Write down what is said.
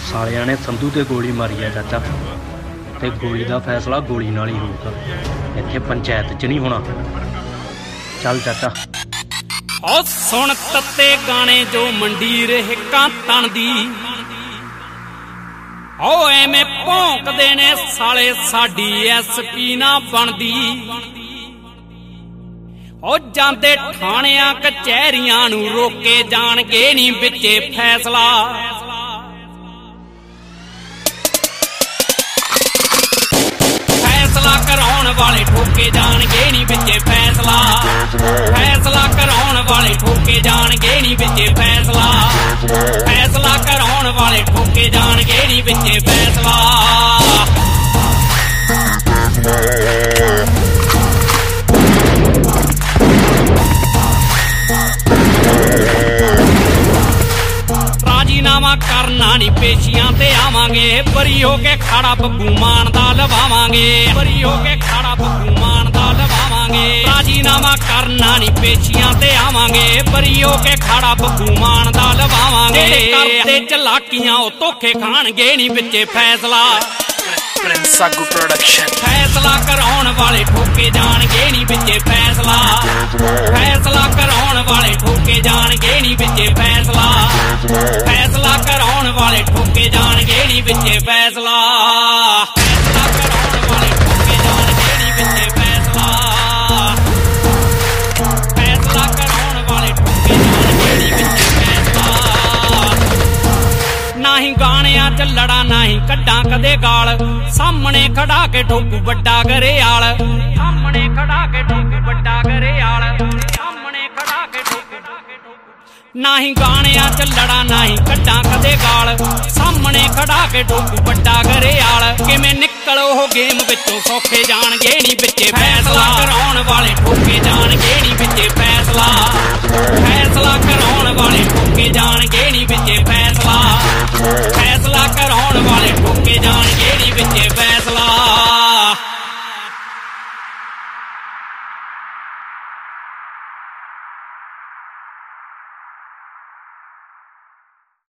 ਸਾਲਿਆਂ ਨੇ ਸੰਧੂ ਤੇ ਗੋਲੀ ਮਾਰੀ ਆ ਚਾਚਾ, ਤੇ ਗੋਲੀ ਦਾ ਫੈਸਲਾ ਗੋਲੀ ਨਾਲ ਹੀ ਹੋਊਗਾ। ਇੱਥੇ ਪੰਚਾਇਤ 'ਚ ਨਹੀਂ ਹੋਣਾ। ਚੱਲ ਚਾਚਾ। ਓ ਸੁਣ ਤੱਤੇ ਗਾਣੇ ਜੋ ਮੰਡੀਰ ਹਿੱਕਾਂ ਤਣਦੀ, ਓ ਐਵੇਂ ਭੌਂਕਦੇ ਨੇ ਸਾਲੇ ਸਾਡੀ ਐਸਪੀ ਨਾ ਬਣਦੀ। ਓ ਜਾਂਦੇ ਥਾਣਿਆਂ ਕਚਹਿਰੀਆਂ ਨੂੰ ਰੋਕੇ ਜਾਣਗੇ ਨੀ ਵਿੱਚੇ ਫੈਸਲਾ। फैसला कराउण वाले ठोके जाणगे नी विचे फैसला। फैसला कराउण वाले ठोके जाणगे नी विचे फैसला। फैसला कराउण वाले ठोके जाणगे नी विचे फैसला। राजीनामा करना नी पेशियां ते आवांगे, बरी होके खाड़ा बग्गू मान दा लवावांगे। बरी होके खाड़ा बग्गू मान दा लवावांगे। राजीनामा करना नी पेशियां ते आवांगे, बरी होके खाड़ा बग्गू मान दा लवावांगे। करदे चलाकियां ओ धोखे खाणगे नी विचे फैसला। सागू प्रोडक्शन। फैसला कराउण वाले ठोके जाणगे नी विचे फैसला। फैसला कराउण वाले ठोके जाणगे नी विचे फैसला। फैसला कराउण वाले ठोके जाणगे नी विचे फैसला। फैसला कराउण वाले ठोके जाणगे नी विचे फैसला। फैसला कराउण वाले ठोके जाणगे नी विचे फैसला। नाही गाणियां च लड़ा नाही कड्डां कदे गाल, सामने खड़ा के ठोकू बड्डा घरेआल। सामने खड़ा के ठोकू बड्डा घरेआल। सामने खड़ा के ठोकू। नाही गाणियां च लड़ा नाही कड्डां कदे गाल, सामने खड़ा के ठोकू बड्डा घरेआल। किवें निकल ओह गेम विचों सौखे जाणगे नी विचे फैसला। कराउण वाले ठोके जाणगे नी विचे फैसला। फैसला कराउण वाले ठोके जाणगे नी विचे फैसला।